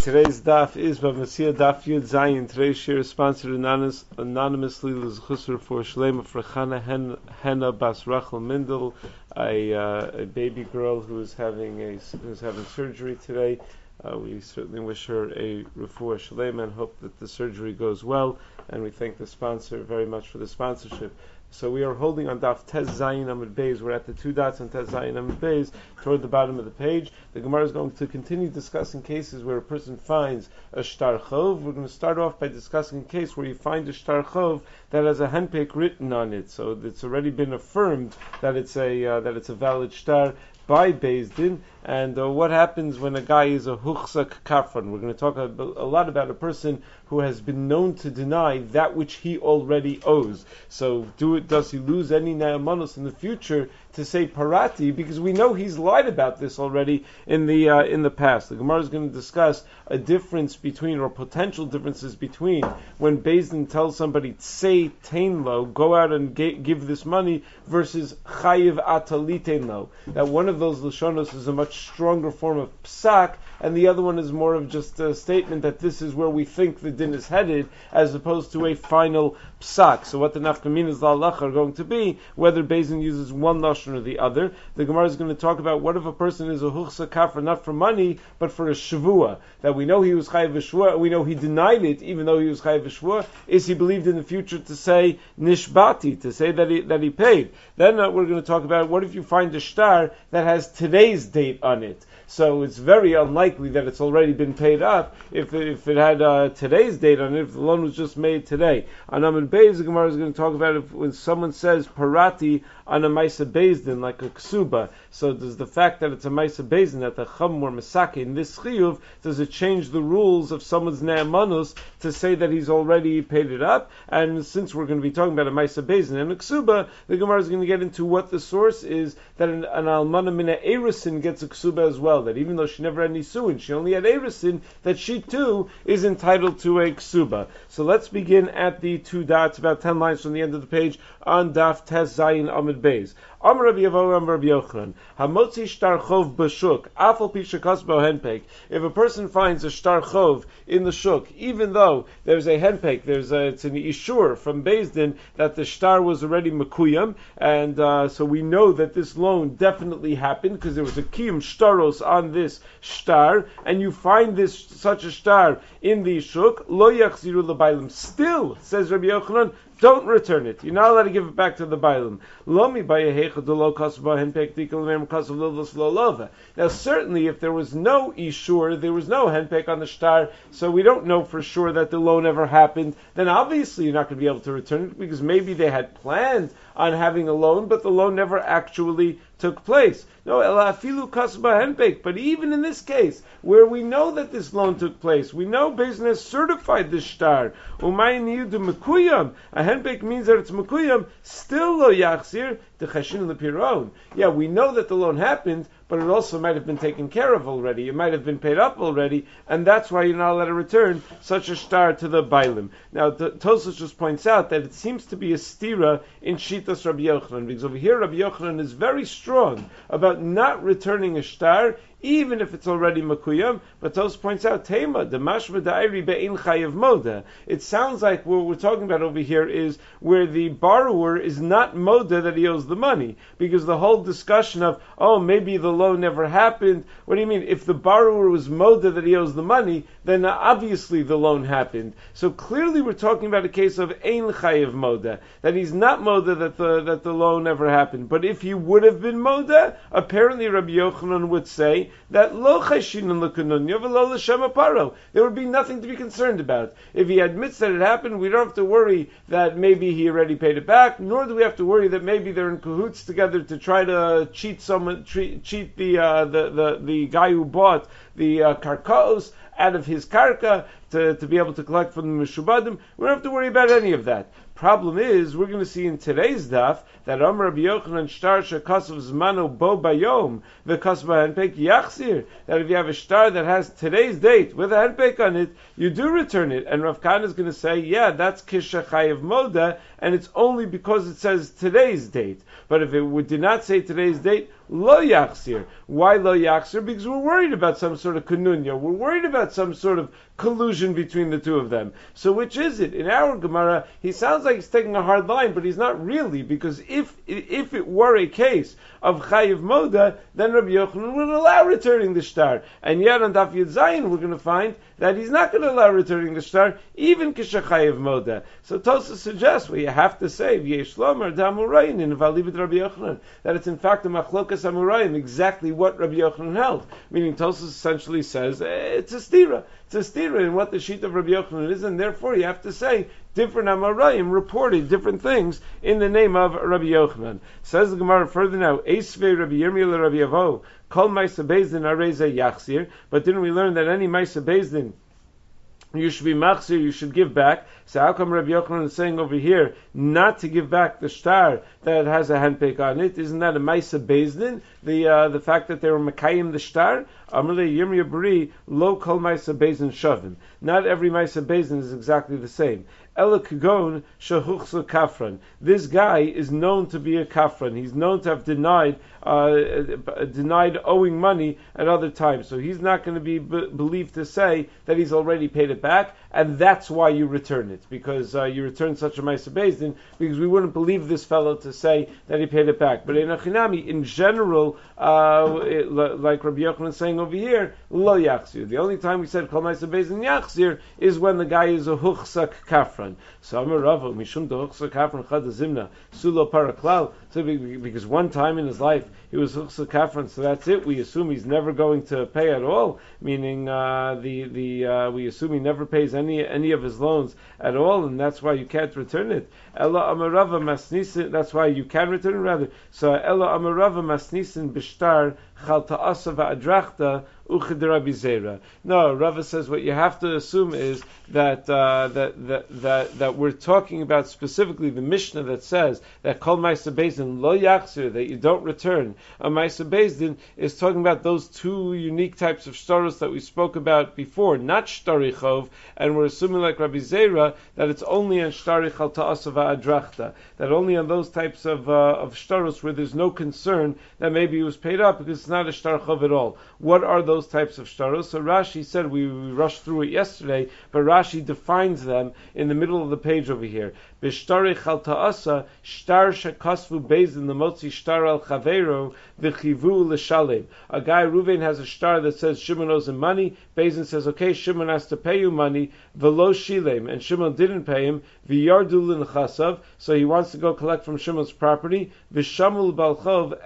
Today's daf is Bavasiyah Daf Yud Zayin. Today's share is sponsored anonymously L'Zchusar for Shlema for Chana Henna Bas Rachel Mindel, a baby girl who's having surgery today. We certainly wish her a refuah shlema and hope that the surgery goes well. And we thank the sponsor very much for the sponsorship. So we are holding on Daf Tez Zayin Amud Beis. We're at the two dots on Tez Zayin Amud Beis toward the bottom of the page. The Gemara is going to continue discussing cases where a person finds a shtar chov. We're going to start off by discussing a case where you find a shtar chov that has a handpick written on it. So it's already been affirmed that it's a valid shtar by Beis Din. And what happens when a guy is a huchzak kafran? We're going to talk a lot about a person who has been known to deny that which he already owes. So does he lose any na'amanos in the future to say parati? Because we know he's lied about this already in the past. The Gemara is going to discuss a difference between, or potential differences between, when Beis Din tells somebody tzei tein lo, go out and give this money, versus chayiv atalitein lo. That one of those lashonos is a much stronger form of psak, and the other one is more of just a statement that this is where we think the din is headed, as opposed to a final psak. So what the nafkaminas la'alach are going to be, whether Beis Din uses one lashon or the other. The Gemara is going to talk about what if a person is a huchsa kafra not for money, but for a shavua, that we know he was chayiv v'shvua, we know he denied it, even though he was chayiv v'shvua. Is he believed in the future to say nishbati, to say that he paid? Then we're going to talk about what if you find a shtar that has today's date on it. So it's very unlikely that it's already been paid up if it had today's date on it, if the loan was just made today. On Amud Beis, the Gemara is going to talk about if when someone says parati on a Maisa Beis Din, like a ksuba. So does the fact that it's a Maisa Beis Din, that the chum or masake in this chiyuv, does it change the rules of someone's ne'amanus to say that he's already paid it up? And since we're going to be talking about a Maisa Beis Din and a ksuba, the Gemara is going to get into what the source is that an almana mina erisin gets a ksuba as well. That even though she never had nisuin, she only had erisin, that she too is entitled to a ksuba. So let's begin at the two dots, about 10 lines from the end of the page, on Daf Tes Zayin Amud Beis. Amar Rabbi Yevoah Amar Rabbi Yochanan, Hamotzi shtar chov b'shuk, afal pi shekas bo henpek. If a person finds a shtar chov in the shuk, even though there's a henpek, it's an ishur from Beis Din that the shtar was already mekuyam, and so we know that this loan definitely happened because there was a kiyum shtaros on this shtar, and you find such a shtar in the shuk, lo yachziru l'baylim. Still, says Rabbi Yochanan, don't return it. You're not allowed to give it back to the Bailam. Now certainly if there was no Ishur, there was no henpek on the shtar, so we don't know for sure that the loan ever happened, then obviously you're not going to be able to return it, because maybe they had planned on having a loan, but the loan never actually took place. No, elafilu kasba henpek. But even in this case, where we know that this loan took place, we know Beis Din has certified this shtar. Umayin yudu mekuyam. A henpek means that it's mekuyam. Still lo yachzir the chashin lepiron. Yeah, we know that the loan happened, but it also might have been taken care of already. It might have been paid up already, and that's why you're not allowed to return such a shtar to the Bailim. Now, Tosfos just points out that it seems to be a stira in Shitas Rabbi Yochanan, because over here Rabbi Yochanan is very strong about not returning a shtar, even if it's already makuyam. But Tosfos points out, Tema, the mashma da'iri be'in chayav moda. It sounds like what we're talking about over here is where the borrower is not moda that he owes the money, because the whole discussion of, maybe the loan never happened. What do you mean? If the borrower was moda that he owes the money, then obviously the loan happened. So clearly we're talking about a case of ein chayav moda, that he's not moda that the loan never happened. But if he would have been moda, apparently Rabbi Yochanan would say that lo chashinun l'kanunya v'lo l'shem aparo. There would be nothing to be concerned about. If he admits that it happened, we don't have to worry that maybe he already paid it back, nor do we have to worry that maybe they're in cahoots together to try to cheat the guy who bought the karkaos out of his karka, to be able to collect from the Meshubadim. We don't have to worry about any of that. Problem is, we're going to see in today's daf that Amar Rabbi Yochanan shtar shekasav zmano bo bayom v'kasav henpek yachzir. That if you have a shtar that has today's date with a henpek on it, you do return it. And Rav Kahana is going to say, yeah, that's kisha chayev moda, and it's only because it says today's date. But if it did not say today's date, lo yachzir. Why lo yachzir? Because we're worried about some sort of kanunya. We're worried about some sort of collusion between the two of them. So which is it? In our Gemara, he sounds like he's taking a hard line, but he's not really, because if it were a case of chayiv moda, then Rabbi Yochanan would allow returning the shtar. And yet on Daf Yud Zayin, we're going to find that he's not going to allow returning the shtar, even kisha chayiv moda. So Tosafos suggests, well, you have to say v'yesh lomar d'amurayin in v'alibet Rabbi Yochanan, that it's in fact a machlokas amurayim, exactly what Rabbi Yochanan held. Meaning Tosafos essentially says it's a stira. It's a stira in what the sheet of Rabbi Yochanan is, and therefore you have to say different Amarayim reported different things in the name of Rabbi Yochanan. Says the Gemara further now, Eisvei Rabbi Yirmiyah Rabbi Avo, Kol Maisa Bezdin Areza Yachzir, but didn't we learn that any Maisa Bezdin you should be machzir, you should give back? So how come Rabbi Yochanan is saying over here not to give back the shtar that has a handpick on it? Isn't that a Maisa Bezdin? The fact that they were Makayim the shtar? Amalei Yirmiyah Bari, lo kol Maisa Bezdin shavim. Not every Maisa Bezdin is exactly the same. Ela Kagon Shahuchsa Kafran. This guy is known to be a Kafran. He's known to have denied owing money at other times. So he's not going to be believed to say that he's already paid it back, and that's why you return it, because you return such a Maisa Bezdin, because we wouldn't believe this fellow to say that he paid it back. But in Achinami, in general, like Rabbi Yochanan is saying over here, lo yachzir. The only time we said kol Maisa Bezdin yachzir is when the guy is a huchsak kafran. So Amar Rava mishum de huchsak kafran chad zimna sulo paraklal. So because one time in his life he was huchsak kafran, so that's it. We assume he's never going to pay at all. Meaning we assume he never pays any of his loans at all, and that's why you can't return it. Ella amarava masnisin. That's why you can return it rather. So Ella amarava masnisin b'shtar chal ta'asa va'adrachta uchid Rabbi Zera. No, Rava says what you have to assume is that we're talking about specifically the Mishnah that says that kol Maisa Bezdin lo yachzir, that you don't return a Maisa Bezdin, is talking about those two unique types of shtaros that we spoke about before, not shtari chov, and we're assuming like Rabbi Zera that it's only on shtari chal ta'asa va'adrachta, that only on those types of shtaros where there's no concern that maybe he was paid up because it's not a shtar chov at all. What are those types of shtaros? So Rashi said, we rushed through it yesterday, but Rashi defines them in the middle of the page over here. B'shtari chal ta'asa, shtar shekasvu bezdin l'motzi shtar al chavero v'chivu l'shalem. A guy, Reuven, has a shtar that says Shimon owes him money. Bezdin says, okay, Shimon has to pay you money, v'lo shilem, and Shimon didn't pay him, v'yardu l'nchasav, so he wants to go collect from Shimon's property, v'shamu l'balchov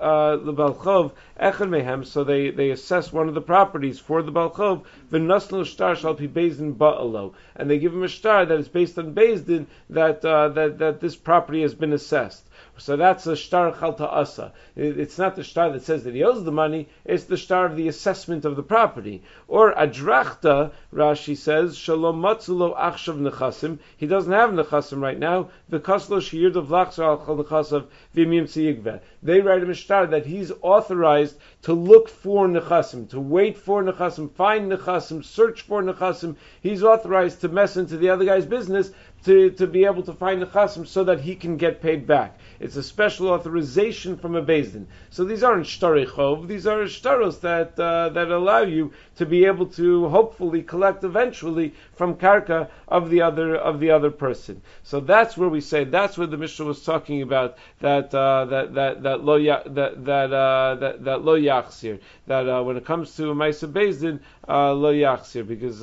echad mehem, so they assess one of the properties for the balchov, v'naslu shtar shal pi bezdin ba'alo, and they give him a shtar that is based on bezdin that this property has been assessed. So that's a shtar chal ta'asa. It's not the shtar that says that he owes the money, it's the shtar of the assessment of the property. Or adrachta, Rashi says, shalom matzulo achshav nechasim, he doesn't have nechasim right now, v'kaslo sheyirdav lachzor al chal nechasav v'mim tziyigveh. They write him a shtar that he's authorized to look for nechasim, to wait for nechasim, find nechasim, search for nechasim. He's authorized to mess into the other guy's business to be able to find nechasim so that he can get paid back. It's a special authorization from a bezdin. So these aren't shtari chov; these are shtaros that allow you to be able to hopefully collect eventually from karka of the other person. So that's where we say that's where the Mishnah was talking about that lo yachzir, that when it comes to a Maisa Bezdin lo yachzir, because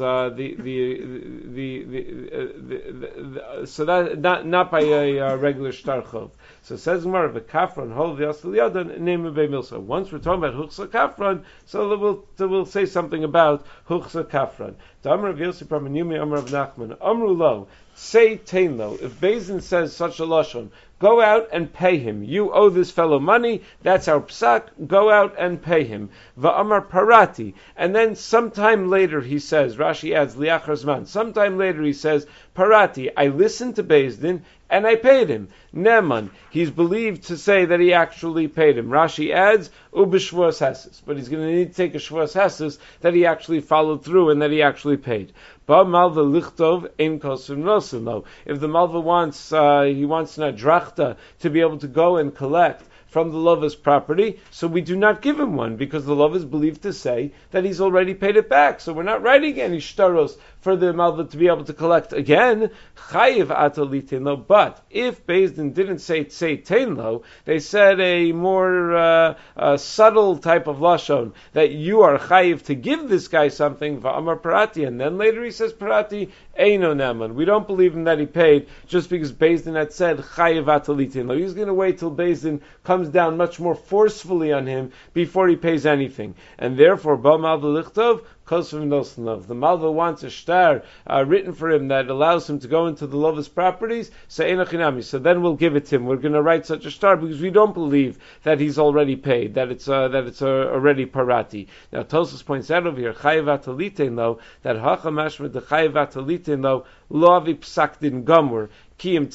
so that not by a regular shtar chov. So it says more of a kafran hol v'yasel yadan name of milsa. Once we're talking about huchsa kafran, so we'll say something about huchsa kafran. Amar of Yosef Ramanumi, Amar of Nachman, Amru lo, say tain lo. If Bezdin says such a lashon, go out and pay him. You owe this fellow money, that's our psak, go out and pay him. Va'amar parati. And then sometime later he says, Rashi adds, liachar zman, sometime later he says, parati, I listened to Beis Din, and I paid him. Neman, he's believed to say that he actually paid him. Rashi adds, ubishvuas hasis, but he's going to need to take a shvuas hasis that he actually followed through and that he actually paid. Ba malva lichtov ein kosum nosim. No, if the malva wants, he wants nadrachta to be able to go and collect from the lover's property, so we do not give him one, because the lover is believed to say that he's already paid it back. So we're not writing any shtaros for the malva to be able to collect again. Chayiv atalitin lo. But if Beis Din didn't say tain lo, they said a more subtle type of lashon, that you are chayiv to give this guy something, va'amar parati, and then later he says parati, eino naman. We don't believe him that he paid just because Beis Din had said chayiv atalitin lo. He's going to wait till Beis Din comes down much more forcefully on him before he pays anything. And therefore, ba malva lichtov, the malva wants a shtar written for him that allows him to go into the lover's properties, so then we'll give it to him. We're going to write such a shtar because we don't believe that he's already paid, that it's already parati. Now Tosfos points out over here, chayiv ataliten lo, that hacha mashma de chayiv ataliten lo lo avi psak din gamur. It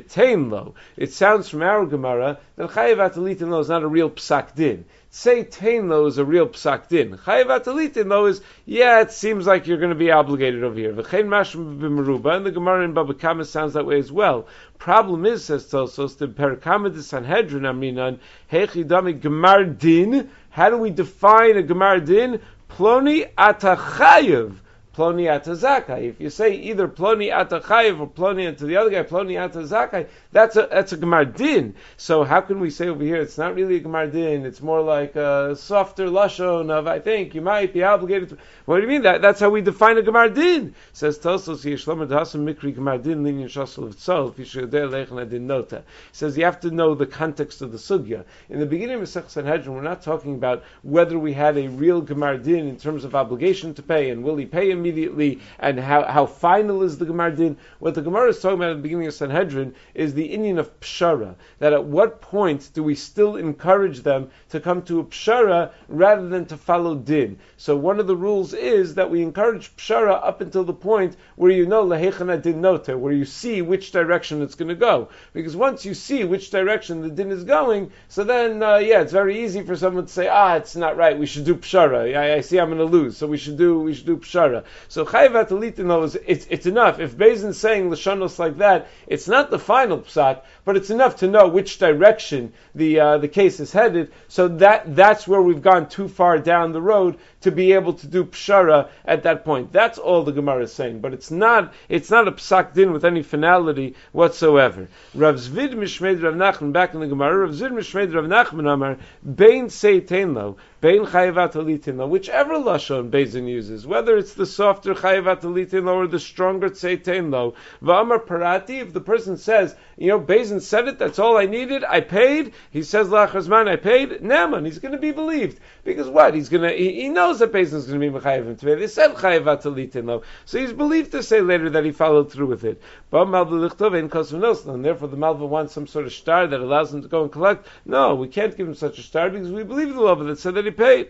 sounds from our Gemara that chayiv atalitin lo is not a real psak din. Say tain lo is a real psak din. Chayiv atalitin lo is, it seems like you're going to be obligated over here. V'chein mashma b'meruba, and the Gemara in Baba Kama sounds that way as well. Problem is, says Tosfos, the Perikama de Sanhedrin Aminan hechi dami gemar din. How do we define a gemar din? Ploni atachayev. Ploni ata zakai. If you say either ploni ata chayiv or ploni to the other guy, ploni ata zakai, that's a gemar din. So how can we say over here it's not really a gemar din? It's more like a softer lashon of I think you might be obligated to. What do you mean? That's how we define a gemar din. Says Tosfos Yishlomer D'Hasam Mikri gemar din linyan shasel v'tzol v'yishudei leichen adin nota. Says you have to know the context of the sugya. In the beginning of Masechtas Sanhedrin, we're not talking about whether we had a real gemar din in terms of obligation to pay and will he pay immediately and how final is the gemar din. What the Gemara is talking about at the beginning of Sanhedrin is the inyan of pshara, that at what point do we still encourage them to come to a pshara rather than to follow din. So one of the rules is that we encourage pshara up until the point where you know lehechana din nota, where you see which direction it's going to go. Because once you see which direction the din is going, so then it's very easy for someone to say, it's not right, we should do pshara. I see I'm going to lose, so we should do pshara. So chayiv atalitin lo is it's enough. If Beis Din is saying lashonos like that, it's not the final psak, but it's enough to know which direction the case is headed. So that's where we've gone too far down the road to be able to do pshara at that point. That's all the Gemara is saying, but it's not a psak din with any finality whatsoever. Rav Zvid Mishmeid Rav Nachman, back in the Gemara, Rav Zvid Mishmeid Rav Nachman Amar, Bein Seitain Lo, Bein Chayiv Atalitin Lo, whichever lashon Beis Din uses, whether it's the softer Chayiv Atalitin Lo or the stronger Seitain Lo, Va'amar Parati, if the person says, Beis Din said it, that's all I needed, I paid, he says Lachar Zman, I paid, Naaman, he's going to be believed. Because what? He knows that Beis Din is going to be Mechayiv him today. They said Chayiv Atalitin Lo. So he's believed to say later that he followed through with it. And therefore the Malva wants some sort of shtar that allows him to go and collect. No, we can't give him such a shtar because we believe the Lava that said that he paid.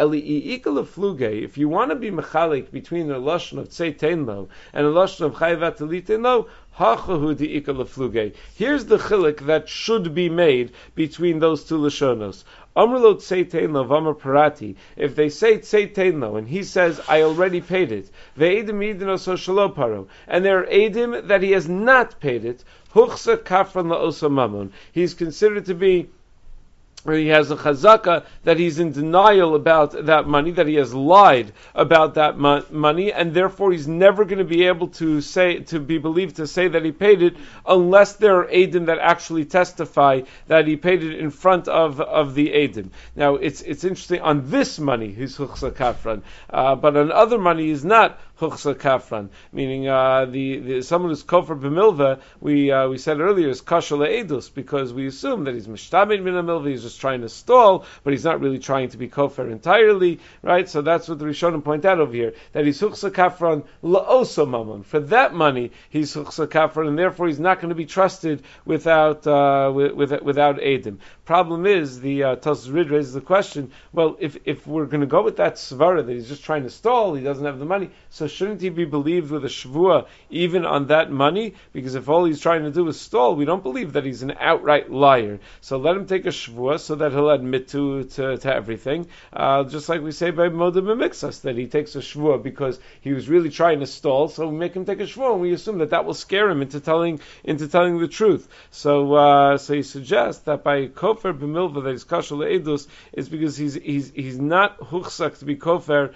If you want to be mechalik between the lashon of tzeitain lo and the lashon of chayiv atalitin lo, hachahu di ikal lefluge. Here's the chilik that should be made between those two lashonos. Amrlo tzeitain lo v'amar parati. If they say tzeitain lo and he says I already paid it, ve'edim yidin oso shelo paro, and there are edim that he has not paid it, huchsa kafran la'osa mamon. He's considered to be, or he has a chazaka that he's in denial about that money, that he has lied about that money, and therefore he's never going to be able to be believed to say that he paid it unless there are edim that actually testify that he paid it in front of the edim. Now it's interesting, on this money he's huchsa kafran, but on other money he's not huchsa kafran, meaning the someone who's kofar b'milva. We said earlier is kasher le'edus, because we assume that he's mishtamid min milva, he's just trying to stall, but he's not really trying to be kofar entirely, right? So that's what the Rishonim point out over here, that he's huchsa kafran la'oso mamon. For that money, he's huchsa kafran, and therefore he's not going to be trusted without edim. Problem is, the Tosfos Rid raises the question, well, if we're going to go with that svara, that he's just trying to stall, he doesn't have the money, so shouldn't he be believed with a shvua even on that money? Because if all he's trying to do is stall, we don't believe that he's an outright liar. So let him take a shvua so that he'll admit to everything. Just like we say by Moda B'Mixas, that he takes a shvua because he was really trying to stall, so we make him take a shvua, and we assume that will scare him into telling the truth. So he suggests that by kofer b'milva that he's kasher le'edus is because he's not huchsak to be kofer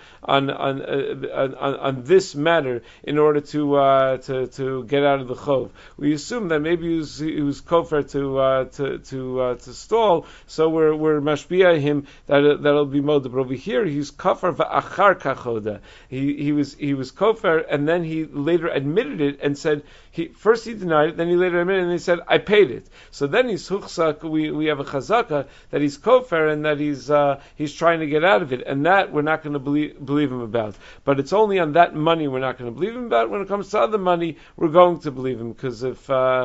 on this matter in order to get out of the chov. We assume that maybe he was kofer to stall, so we're mashbiya him that'll be moda. But over here he's kofer va'achar kachoda. He was kofer, and then he later admitted it and said first he denied it, then he later admitted it, and he said I paid it. So then he's huchsak. We have a chazaka that he's kofer and that he's trying to get out of it, and that we're not going to believe him about. But it's only on that money we're not going to believe him about. When it comes to other money, we're going to believe him, because if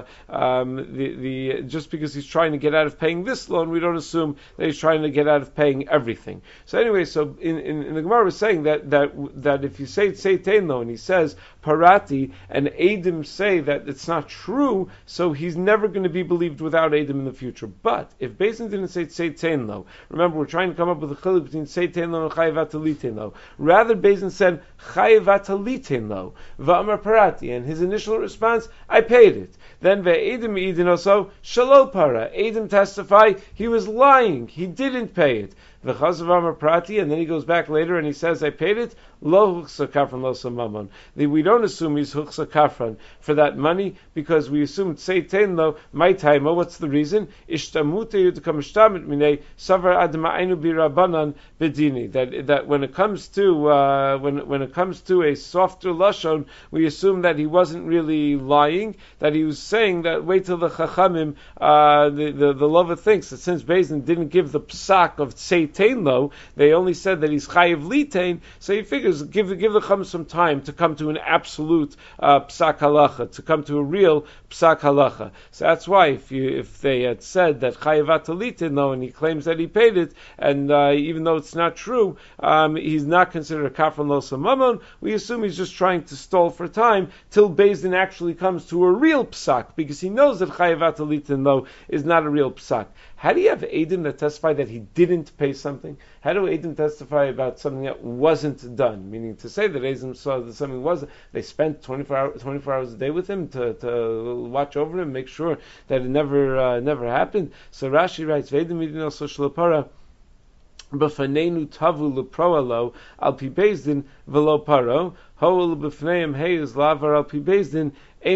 just because he's trying to get out of paying this loan, we don't assume that he's trying to get out of paying everything. So anyway, so in the Gemara was saying that if you say Tzeitain lo, and he says parati, and Eidim say that it's not true, so he's never going to be believed without Eidim in the future. But if Beis Din didn't say Tzeitain lo, remember we're trying to come up with a chiluk between Tzeitain lo and Chayav Atalitain lo. Rather, Beis Din said Chayav Atalitain lo v'amar parati, and his initial response, I paid it. Then ve'edim idin also shalo para. Eidim testify he was lying, he didn't pay it. V'chazav amar prati, and then he goes back later and he says, I paid it. Lo huchsa kafran lo samamon. We don't assume he's huchsa kafran for that money, because we assume tzeitain lo my time. What's the reason? Ishtamute yudkam ishtamit minei savar adma ainu birabanan bedini. That when it comes to when it comes to a softer lashon, we assume that he wasn't really lying, that he was saying that wait till the chachamim, the lover thinks that since Beis Din didn't give the psak of tzeitain lo, they only said that he's chayiv litain, so he figures give the chacham some time to come to an absolute psak halacha, to come to a real psak halacha. So that's why if they had said that chayiv atalitin though, and he claims that he paid it, and even though it's not true, he's not considered a kafran lo samamon, we assume he's just trying to stall for time till Beis Din actually comes to a real psak, because he knows that chayiv atalitin though is not a real psak. How do you have Eidim that testify that he didn't pay something? How do Eidim testify about something that wasn't done? Meaning to say that Eidim saw that something wasn't, they spent 24 hours a day with him to watch over him, make sure that it never happened. So Rashi writes, V'Eidim idin also shlapara, b'fanenu tavu leproalo al pi Beis Din v'lo paro, ho'el b'fneim heiz lavar al pi Beis Din,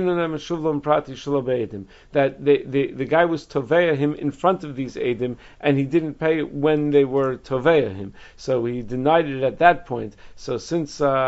that the guy was toveya him in front of these edim, and he didn't pay when they were toveya him, so he denied it at that point. So since they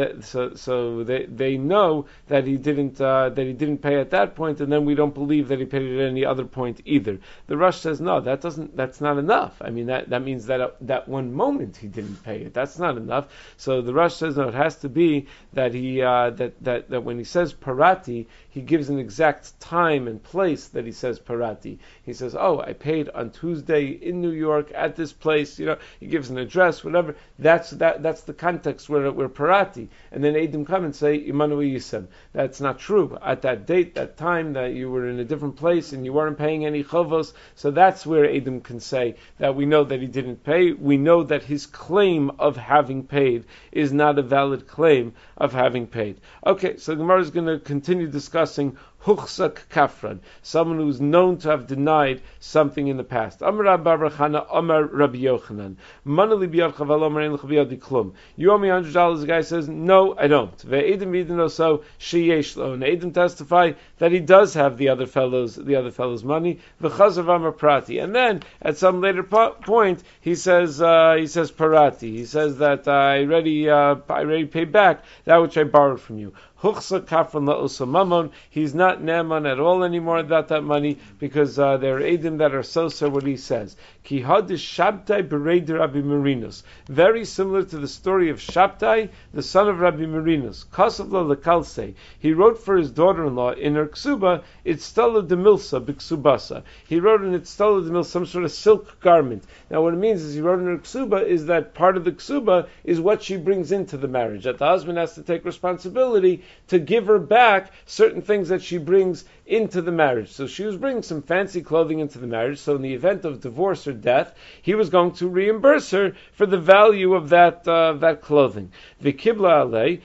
know that he didn't pay at that point, and then we don't believe that he paid it at any other point either. The Rush says no, that's not enough. I mean that means that one moment he didn't pay it. That's not enough. So the Rush says no, it has to be that he that when he says parati, he gives an exact time and place that he says parati. He says, oh, I paid on Tuesday in New York at this place. He gives an address, whatever. That's the context where parati. And then Eidim come and say, Imanu Yisem. That's not true. At that date, that time, that you were in a different place and you weren't paying any chovos. So that's where Eidim can say that we know that he didn't pay. We know that his claim of having paid is not a valid claim of having paid. Okay, so the Gemara is going to continue discussing Huchsak Kafran, someone who's known to have denied something in the past. Amar Rabbi Bar Chana, Amar Rabbi Yochanan. Manali biyad chaval Amar ein l'chaviyad diklum. You owe me $100. The guy says, no, I don't. Ve'edim vidin also sheyesh lo. And Eidim testify that he does have the other fellow's money. V'chazav Amar Prati. And then at some later point he says parati. He says that I already paid back back that which I borrowed from you. Huchsa kafran la'osa mamon. He's not ne'eman at all anymore about that money because there are edim that are so what he says. Ki hadish Shabtai bereider Rabbi Marinus. Very similar to the story of Shabtai, the son of Rabbi Marinus. Kasavla lekalse. He wrote for his daughter-in-law in her ksuba, Itztala de Milsa b'ksubasa. He wrote in Itztala de Milsa some sort of silk garment. Now what it means is he wrote in her ksuba is that part of the ksuba is what she brings into the marriage. That the husband has to take responsibility to give her back certain things that she brings into the marriage. So she was bringing some fancy clothing into the marriage, so in the event of divorce or death, he was going to reimburse her for the value of that clothing. Vikibla alei,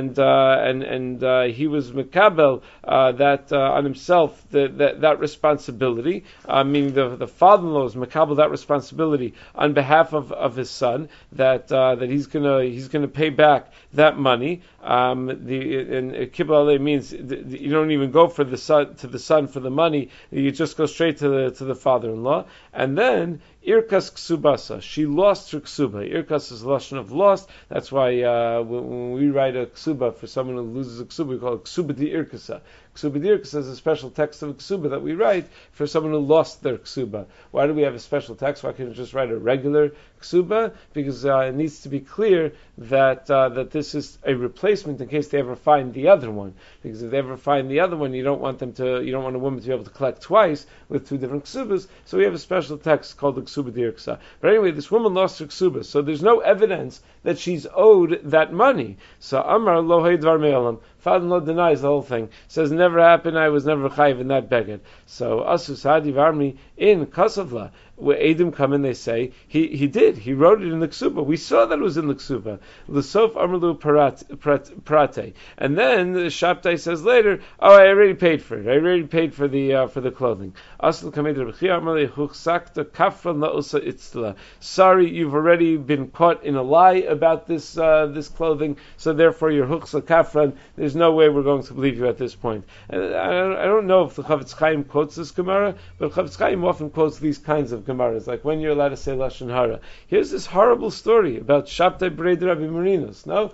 and he was mekabel that on himself that responsibility, meaning the father-in-law is mekabel that responsibility on behalf of his son, that he's gonna pay back that money. And kibla alei means you don't even go for the son for the money. You just go straight to the father-in-law, and then Irkas ksubasa. She lost her ksuba. Irkas is a lashon of lost. That's why when we write a ksuba for someone who loses a ksuba, we call it ksuba di irkasa. Ksuba di irkasa is a special text of a ksuba that we write for someone who lost their ksuba. Why do we have a special text? Why can't we just write a regular ksuba? Because it needs to be clear that this is a replacement in case they ever find the other one. Because if they ever find the other one, you don't want a woman to be able to collect twice with two different ksubas. So we have a special text called the ksuba di irkasa. But anyway, this woman lost her ksuba, so there's no evidence that she's owed that money. So Amar lo dvar me'olam. Father-in-law denies the whole thing. Says never happened. I was never chayiv in that beged. So Asus Hadi Varmi in Kasavla, where Edom come in, they say he did. He wrote it in the ksuba. We saw that it was in the ksuba. L'sof Amarlu Prate. And then the Shabtai says later, oh, I already paid for it. I already paid for the clothing. Asl Kamed Rabbi Amarle Huchsakta Kafran La'osa Itzla. Sorry, you've already been caught in a lie about this clothing. So therefore, you're Huchsa Kafran. There's no way we're going to believe you at this point. And I don't know if the Chavetz Chaim quotes this Gemara, but Chavetz Chaim often quotes these kinds of Gemaras, like when you're allowed to say Lashon Hara. Here's this horrible story about Shabtai Bereider Rabbi Marinus. No,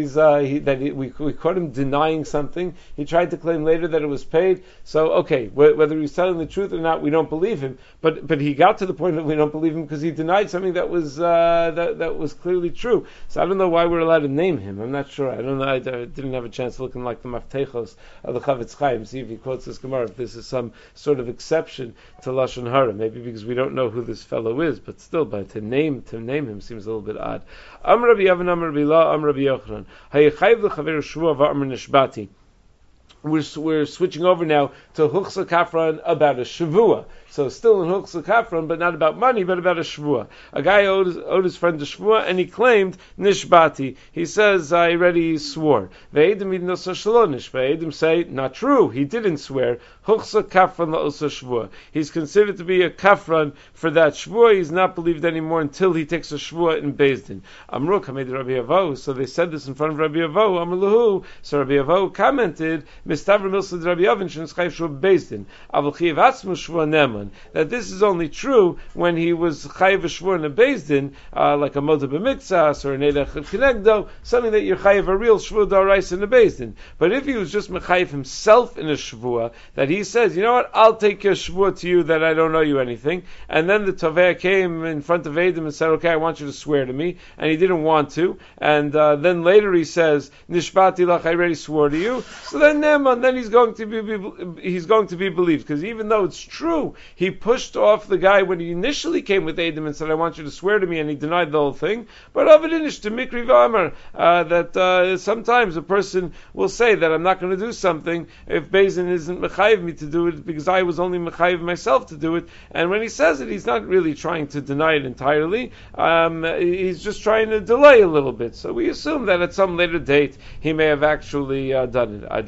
we caught him denying something. He tried to claim later that it was paid. So okay, whether he's telling the truth or not, we don't believe him. But he got to the point that we don't believe him because he denied something that was that was clearly true. So I don't know why we're allowed to name him. I'm not sure. I don't know. I didn't have a chance to look in like the Maftechos of the Chavetz Chaim, see if he quotes this Gemara, if this is some sort of exception to Lashon Hara. Maybe because we don't know who this fellow is, but still, to name him seems a little bit odd. Amar Rabbi Yavan, Amar Rabbi La, Amar Rabbi Yochanan. Hayechayiv lechaver shvua v'amar nishbati. We're switching over now to Huchsa Kafran about a Shavua. So still in Huchsa Kafran, but not about money, but about a Shavua. A guy owed his friend a Shavua, and he claimed Nishbati. He says, I already swore. Ve'edim say, not true, he didn't swear. Huchsa Kafran la'osa Shavua. He's considered to be a Kafran for that Shavua. He's not believed anymore until he takes a Shavua in Beis Din. Amru kamed Rabbi Avo. So they said this in front of Rabbi Avo. Amruhu. So Rabbi Avo commented, Mistavra Milsa Rabbi Avin Shenschayv Shua Beis Din. Avol Chiyav Atzmu Shvua Neman. That this is only true when he was chayiv a shvur in a Beis Din, like a moda b'mitzas or an edach kinegdo, something that you're chayiv a real shvur d'oraisa in a Beis Din. But if he was just mechayiv himself in a shvur, that he says, you know what, I'll take your shvur to you that I don't owe you anything, and then the tovei came in front of Edom and said, okay, I want you to swear to me, and he didn't want to, and then later he says, nishbati lach, I already swore to you, so then Neman, then he's going to be believed, because even though it's true, he pushed off the guy when he initially came with Edom and said, I want you to swear to me, and he denied the whole thing. But Avadinish to Mikri V'Amar, that sometimes a person will say that I'm not going to do something if Beis Din isn't mechayiv me to do it because I was only mechayiv myself to do it. And when he says it, he's not really trying to deny it entirely. He's just trying to delay a little bit. So we assume that at some later date he may have actually done it. Adrua Kamei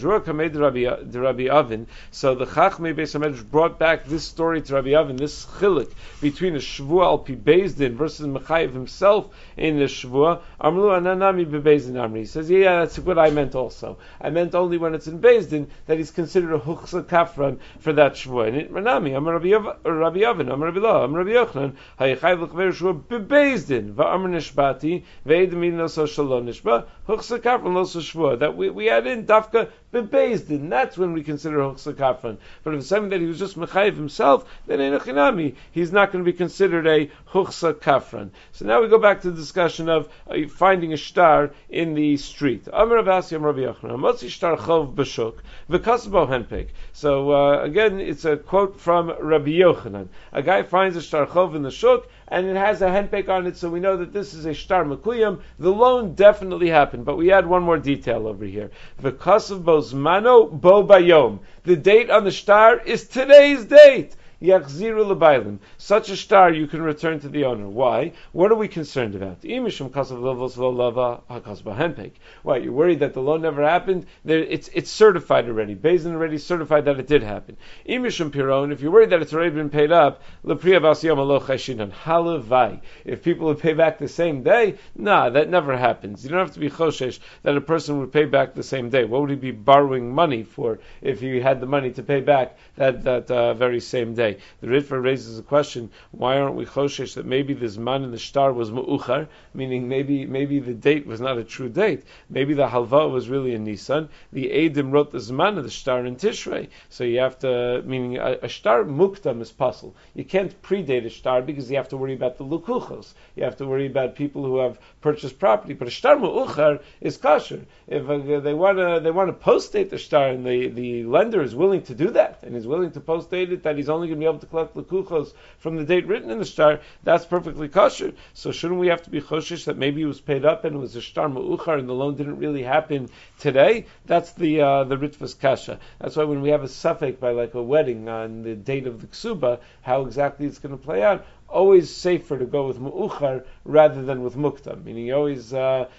Shmei de Rabbi Avin. So the Chachmei Beis HaMedrash brought back this story to Rabbi Avin, this chilik between a Shvua al pi Beis Din versus Mechayev himself in the Shvua. Amru ananami bebeis din amri. He says, yeah, that's what I meant also. I meant only when it's in Beis Din that he's considered a huchsa kafran for that Shvua. And it Ranami, Amar Rabbi Avin, Amar Rabbi Lo, Amar Rabbi Yochanan, hayichayv l'chver Shvua bebeis din, va'amr nishbati, ve'edim no so shalom nishba, huchsa kafran lo so Shvua. That we add in dafka bebeis din. That's when we consider huchsa kafran. But if it's something that he was just mechayev himself, then enochinami, he's not going to be considered a huchsa kafran. So now we go back to the discussion of finding a shtar in the street. Amar Rav Asi, Amar Rabbi Yochanan, motzi shtar chov b'shuk v'kasbo henpek. So again, it's a quote from Rabbi Yochanan. A guy finds a shtar chov in the shuk, and it has a henpek on it, so we know that this is a shtar mekuyam. The loan definitely happened, but we add one more detail over here. V'kasav bo zmano bo bayom. The date on the shtar is today's date. Yachziru l'baylim. Such a shtar you can return to the owner. Why? What are we concerned about? Imishum kasav levos lo lava hakasba henpek. Why? You're worried that the loan never happened? It's certified already. Beis Din already certified that it did happen. Imishum piron. If you're worried that it's already been paid up, lepriya vasiyam alo chayshinan halavai. If people would pay back the same day, that never happens. You don't have to be choshesh that a person would pay back the same day. What would he be borrowing money for if he had the money to pay back that very same day? The Ritva raises a question: why aren't we choshesh that maybe the zman in the shtar was mu'uchar, meaning maybe the date was not a true date. Maybe the halva was really in Nisan. The Eidim wrote the zman of the shtar in Tishrei. So you have to, meaning a shtar muktam is puzzle. You can't predate a shtar because you have to worry about the lukuchos. You have to worry about people who have purchased property. But a shtar mu'uchar is kosher. If they want to post date the shtar, and the lender is willing to do that, and is willing to post date it, that he's only going to be able to collect lekuchos from the date written in the shtar, that's perfectly kosher. So shouldn't we have to be choshesh that maybe it was paid up and it was a shtar ma'uchar and the loan didn't really happen today? That's the Ritva's kasha. That's why when we have a suffix by like a wedding on the date of the ksuba, how exactly it's going to play out, always safer to go with mu'uchar rather than with muktam. Meaning you always,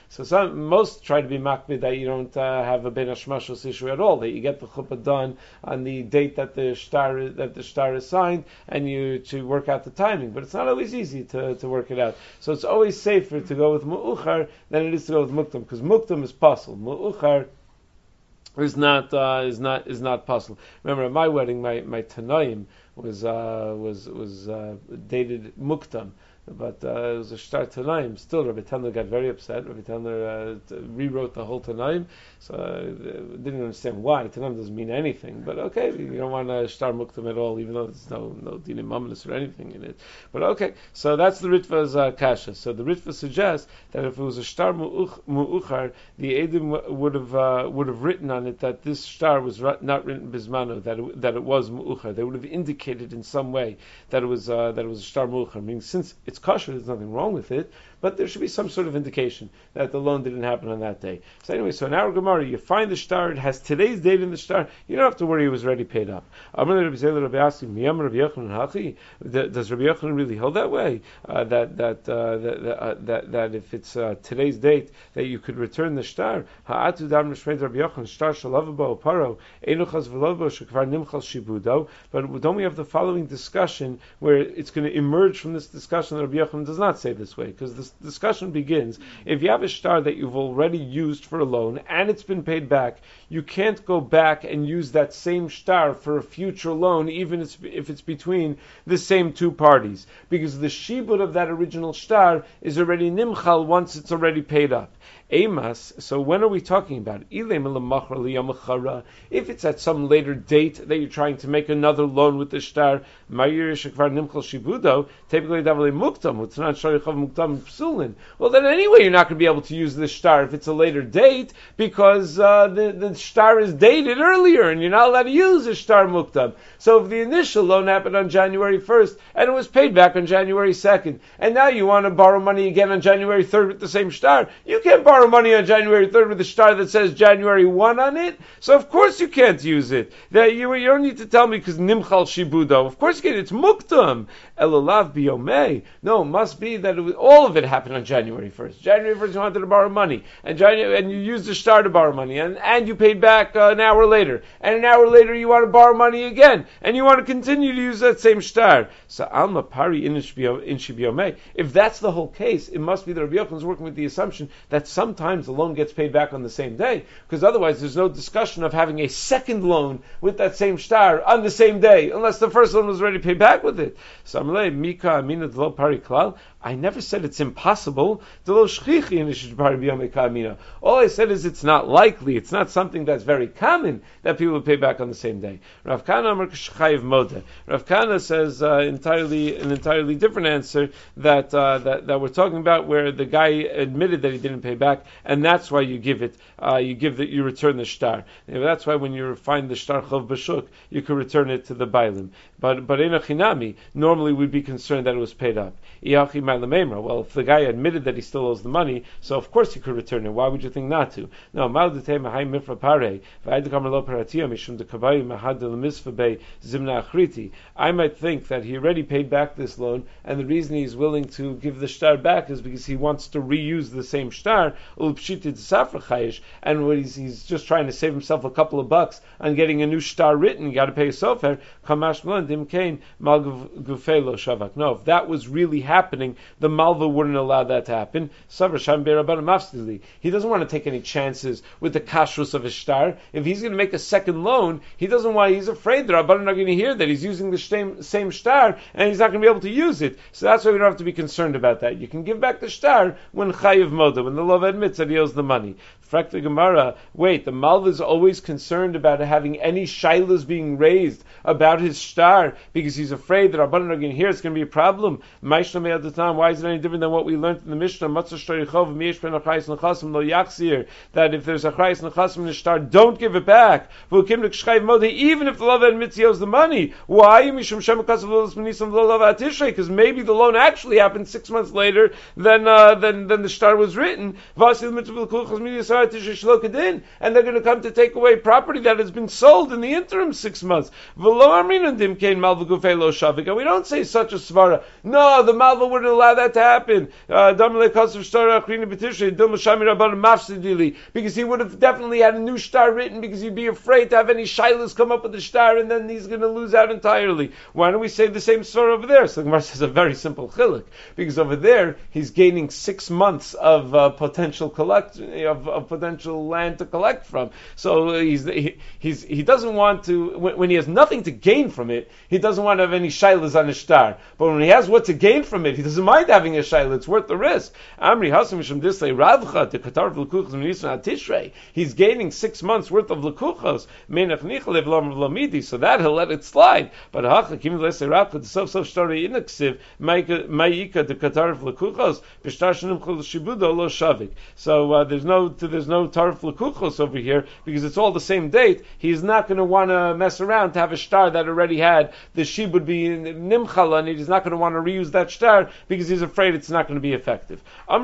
most try to be makbid that you don't have a ben hashmashos issue at all, that you get the chuppah done on the date that the shtar is signed, and you to work out the timing. But it's not always easy to work it out. So it's always safer to go with mu'uchar than it is to go with muktam, because muktam is possible. Mu'uchar is not possible. Remember, at my wedding, my tanaim was dated muktam, but it was a shtar tanaim. Still, Rabbi Tendler got very upset. Rabbi Tendler rewrote the whole tanaim, so didn't understand why. Tanaim doesn't mean anything, but okay, you don't want a shtar muktam at all, even though there's no dinim mamlis or anything in it. But okay, so that's the Ritva's kasha. So the Ritva suggests that if it was a shtar mu'uchar, the Eidim would have written on it that this shtar was not written bismano, that it was mu'uchar. They would have indicated in some way that it was a shtar mu'uchar. Meaning, since it's kosher, there's nothing wrong with it, but there should be some sort of indication that the loan didn't happen on that day. So anyway, so in our Gemara, you find the shtar, it has today's date in the shtar, you don't have to worry it was already paid up. Does Rabbi Yochanan really hold that way? That if it's today's date, that you could return the shtar? But don't we have the following discussion where it's going to emerge from this discussion that Rabbi Yochanan does not say this way? Because this discussion begins, if you have a shtar that you've already used for a loan and it's been paid back, you can't go back and use that same shtar for a future loan, even if it's between the same two parties, because the shibud of that original shtar is already nimchal once it's already paid up. Emas, so when are we talking about? If it's at some later date that you're trying to make another loan with the shtar, well then anyway you're not going to be able to use this shtar if it's a later date, because the shtar is dated earlier and you're not allowed to use a shtar muktam. So if the initial loan happened on January 1st and it was paid back on January 2nd, and now you want to borrow money again on January 3rd with the same shtar, you can't borrow borrow money on January 3rd with a star that says January 1 on it, so of course you can't use it. That you don't need to tell me because nimchal shibudo. Of course you can. It's muktam. Elolav biyomei. No, it must be that all of it happened on January 1st. January 1st you wanted to borrow money, and you used the star to borrow money, and you paid back an hour later, and an hour later you want to borrow money again, and you want to continue to use that same star. So alma pari in shibiyomei. If that's the whole case, it must be that Rabbi Yochanan is working with the assumption that sometimes the loan gets paid back on the same day, because otherwise there's no discussion of having a second loan with that same star on the same day, unless the first loan was already paid back with it. So Mika Amina Dlo Pari Klal. I never said it's impossible. All I said is it's not likely. It's not something that's very common that people pay back on the same day. Rav Kana says an entirely different answer that we're talking about, where the guy admitted that he didn't pay back, and that's why you give it. You return the shtar. That's why when you find the shtar chov b'shuk, you can return it to the bailim. But in a chinami, normally we'd be concerned that it was paid up. Well, if the guy admitted that he still owes the money, so of course he could return it. Why would you think not to? No, I might think that he already paid back this loan, and the reason he's willing to give the shtar back is because he wants to reuse the same shtar, and what he's just trying to save himself a couple of bucks on getting a new shtar written. You got to pay a sofer. No, if that was really happening, the Malva wouldn't allow that to happen. He doesn't want to take any chances with the kashrus of his shtar. If he's going to make a second loan, he's afraid that Rabbanan are going to hear that he's using the same shtar, and he's not going to be able to use it. So that's why we don't have to be concerned about that. You can give back the shtar when chayiv moda, when the love admits that he owes the money. Frak Gemara, wait, the Malva is always concerned about having any shilas being raised about his shtar because he's afraid that Rabbanan are going to hear it's going to be a problem. Why is it any different than what we learned in the Mishnah? That if there's a chayis nechasim in the shtar, don't give it back. Even if the love admits he owes the money. Why? Because maybe the loan actually happened 6 months later than the shtar was written. And they're going to come to take away property that has been sold in the interim 6 months. And we don't say such a svara. No, the Malva wouldn't allow that to happen. Because he would have definitely had a new shtar written, because he'd be afraid to have any shilas come up with the shtar, and then he's going to lose out entirely. Why don't we say the same svara over there? So the Gemara says a very simple chiluk, because over there he's gaining 6 months of potential of potential land to collect from. So he doesn't want to, when he has nothing to gain from it, he doesn't want to have any shilas on his shtar. But when he has what to gain from it, he doesn't mind having a shayla. It's worth the risk. Amri Hasim Mishum Dislei Ravcha to Katar V'Lekuchos Minisan Tishrei. He's gaining 6 months worth of lekuchos. Meinach Nichalev Lom Lamidi, so that he'll let it slide. But Hacha Kim Dislei Ravcha to Sof Shtori Inaksiv Ma'ika to Katar V'Lekuchos B'Shtar Shunim Chol Shibudo Lo Shavik. So there's no Tarif Lekuchos over here because it's all the same date. He's not going to want to mess around to have a shtar that already had the shib would be nimchal, and he's not going to want to reuse that shtar because he's afraid it's not going to be effective.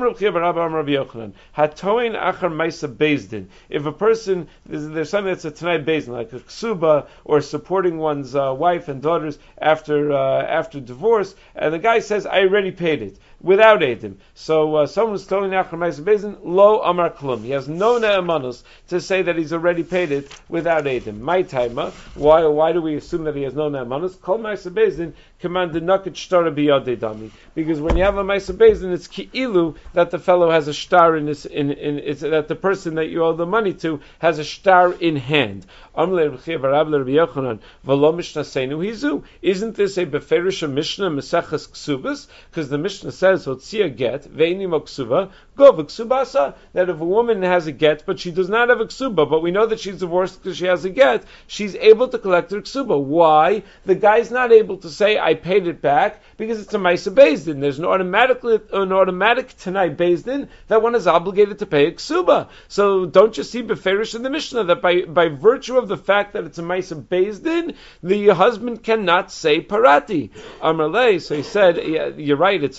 If a person, there's something that's a Tanai Bezdin, like a ksuba, or supporting one's wife and daughters after divorce, and the guy says, I already paid it, without Eidim. So someone's telling Achar Maisa Bezdin, Lo Amar Klum. He has no ne'emanus to say that he's already paid it without Eidim. My taima, why do we assume that he has no ne'emanus? Kol Maisa Bezdin commanded naket shtar biyadei dami. Because when you have a Maisa Bezdin, it's ki'ilu that the fellow has a shtar in that the person that you owe the money to has a shtar in hand. Isn't this a beferish Mishnah Mesechus Ksubas? Because the Mishnah says Hotzia get ve'ini moksuva go v'ksubasa, that if a woman has a get but she does not have a ksuba, but we know that she's divorced because she has a get, she's able to collect her ksuba. Why? The guy's not able to say I paid it back because it's a Maisa Bezdin. There's an automatic Tanai Bezdin that one is obligated to pay a ksuba. So don't you see beferish in the Mishnah that by virtue of the fact that it's a Maisa Bezdin, the husband cannot say parati. Amrlei, so he said, yeah, you're right, it's a Mishnah,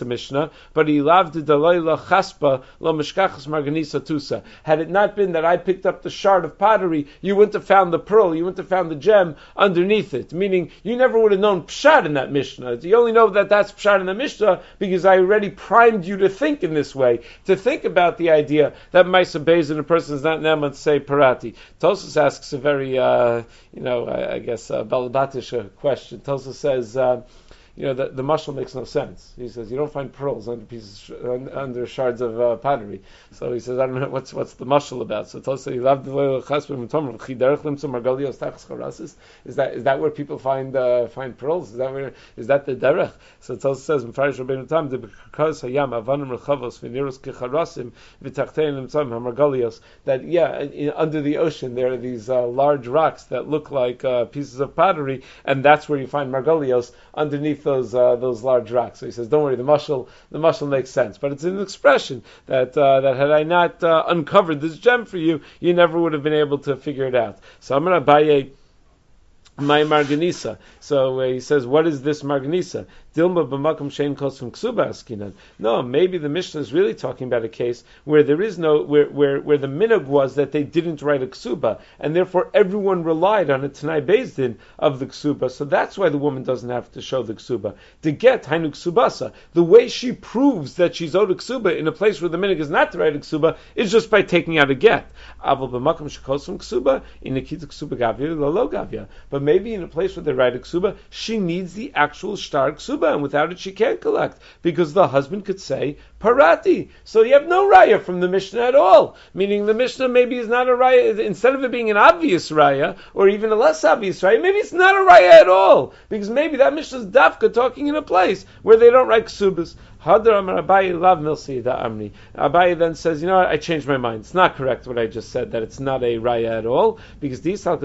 Mishnah, but he loved the Dalaila Chaspa Lo Mishkachas Marganisa Tusa. Had it not been that I picked up the shard of pottery, you wouldn't have found the pearl, you wouldn't have found the gem underneath it. Meaning, you never would have known Pshat in that Mishnah. You only know that that's Pshat in the Mishnah because I already primed you to think in this way, to think about the idea that Maisa Beis and a person is not Neman to say Parati. Tosus asks a very, I guess, Balabatish question. Tosus says, the mashal makes no sense. He says you don't find pearls under shards of pottery. So he says I don't know what's the mashal about. So Tosus says he loved the chasper mitomer chiderech limtzum margalios tachas charasis. Is that where people find pearls? Is that the derech? So Tosus says Mefarish Rabbeinu Tam de because hayam avanim rechavos v'nirus kecharasim v'tachtein limtzum hamargalios. That under the ocean there are these large rocks that look like pieces of pottery, and that's where you find margalios underneath those large rocks. So he says, don't worry, the mashal makes sense. But it's an expression that had I not uncovered this gem for you, you never would have been able to figure it out. So Amar Abaye, my Marganisa. So he says, what is this Marganisa? Dilma b'makom shein kos from ksuba askinan. No, maybe the Mishnah is really talking about a case where there is no, where the minhag was that they didn't write a ksuba, and therefore everyone relied on a Tanai Beis Din of the ksuba. So that's why the woman doesn't have to show the ksuba. To get hainu ksubasa, the way she proves that she's owed a ksuba in a place where the minhag is not to write a ksuba is just by taking out a get. Aval b'makom shekos from ksuba in nikita ksuba gavya lo gavya. But maybe in a place where they write a ksuba, she needs the actual star ksuba, and without it she can't collect, because the husband could say parati. So you have no raya from the Mishnah at all, meaning the Mishnah maybe is not a raya. Instead of it being an obvious raya, or even a less obvious raya, maybe it's not a raya at all, because maybe that Mishnah is dafka talking in a place where they don't write ksubas. Abaye then says, you know what, I changed my mind. It's not correct what I just said, that it's not a raya at all, because if the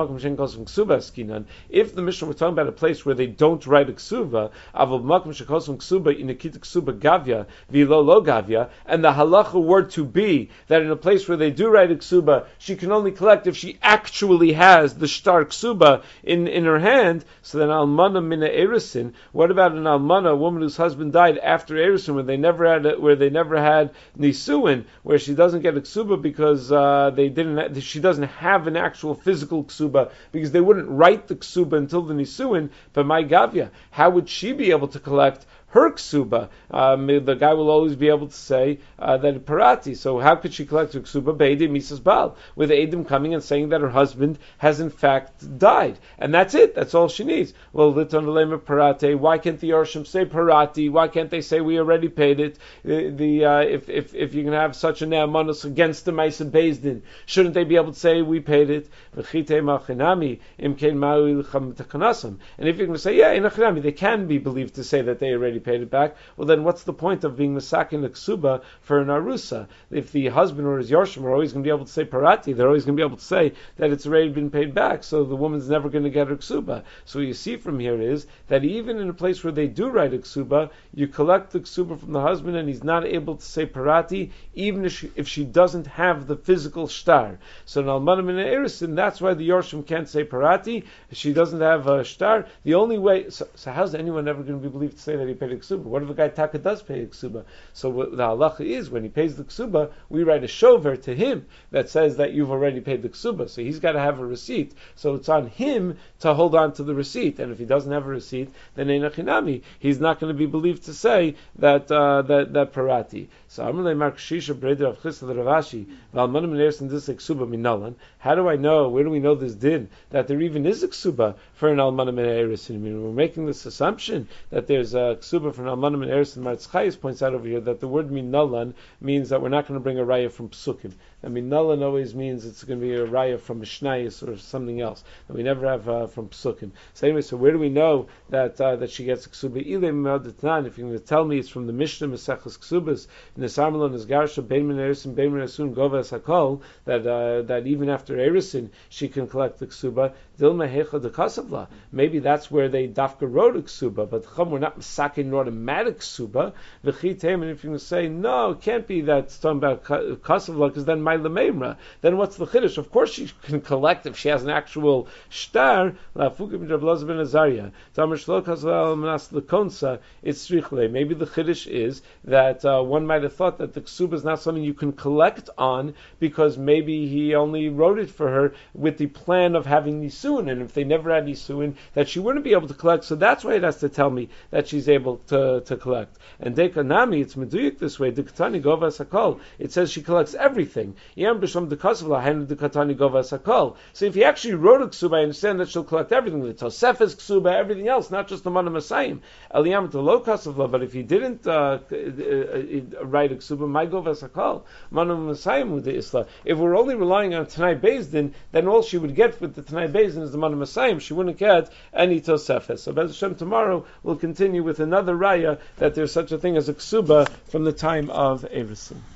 Mishnah were talking about a place where they don't write a ksuba, and the halacha were to be that in a place where they do write a ksuba, she can only collect if she actually has the shtar ksuba in her hand. So then almana mina erisin, what about an almana, a woman whose husband died after Erusin, where they never had nisuin, where she doesn't get a ksuba because she doesn't have an actual physical ksuba, because they wouldn't write the ksuba until the nisuin. But my gavya, how would she be able to collect her ksuba? The guy will always be able to say that parati. So how could she collect her ksuba? Be'edim misas bal, with Edim coming and saying that her husband has in fact died, and that's it. That's all she needs. Well, liton v'lema parate. Why can't the Yorshim say parati? Why can't they say we already paid it? If you can have such a ne'amanos against the Maisa Beis Din, shouldn't they be able to say we paid it? And if you're going to say in achinami they can be believed to say that they already paid it back, well then what's the point of being masakin a ksuba for an arusa? If the husband or his yorshim are always going to be able to say parati, they're always going to be able to say that it's already been paid back, so the woman's never going to get her ksuba. So what you see from here is that even in a place where they do write a ksuba, you collect the ksuba from the husband and he's not able to say parati, even if she doesn't have the physical shtar. So in almana min erisin, that's why the yorshim can't say parati. If she doesn't have a shtar, the only way, so how's anyone ever going to be believed to say that he paid a ksuba? What if a guy taka does pay a ksuba? So what the halacha is, when he pays the ksuba, we write a shover to him that says that you've already paid the ksuba. So he's got to have a receipt. So it's on him to hold on to the receipt. And if he doesn't have a receipt, then einachinami, he's not going to be believed to say that parati. So Amalei Mark Shisha Breder of Chisda Ravashi Valmanim Nersin this ksuba minalan. How do I know? Where do we know this din that there even is a ksuba for an almanim and erisin? I mean, we're making this assumption that there's a ksuba for an almanim and erisin. Maritz Chayes points out over here that the word minalan means that we're not going to bring a raya from psukim. I mean, minalan always means it's going to be a raya from Mishnayos or something else that we never have from psukim. So anyway, so where do we know that she gets a ksuba? If you're going to tell me it's from the Mishnah Maseches Ksubas that even after Erisin she can collect the ksuba. Maybe that's where they dafka wrote a ksuba, but we're not masakin an automatic ksuba. V'chiteim, and if you're going to say no, it can't be that it's talking about kasavla, because then my lememra. Then what's the chiddush? Of course she can collect if she has an actual shtar. Lafukim Rablaza ben Azariah. Tamer shlo kasavla manas lekonsa. It's strichle. Maybe the chiddush is that one might have thought that the ksuba is not something you can collect on, because maybe he only wrote it for her with the plan of having nisuin, and if they never had nisuin, that she wouldn't be able to collect. So that's why it has to tell me that she's able to collect. And dekanami, it's meduyik this way. Dekatani gova sakol. It says she collects everything. Yam b'sham dekasavla hanu dekatani gova sakol. So if he actually wrote a ksuba, I understand that she'll collect everything. The tosefes ksuba, everything else, not just the mana masayim. Eliyam to lo kasavla. But if he didn't write a ksuba, my gova sakol, mana masayim with the isla. If we're only relying on Tanai Beis Din, then all she would get with the Tanai Beis Din is the mana masayim. She wouldn't get any tosefes. So Bez Hashem tomorrow we'll continue with another raya that there's such a thing as a ksuba from the time of Erusin.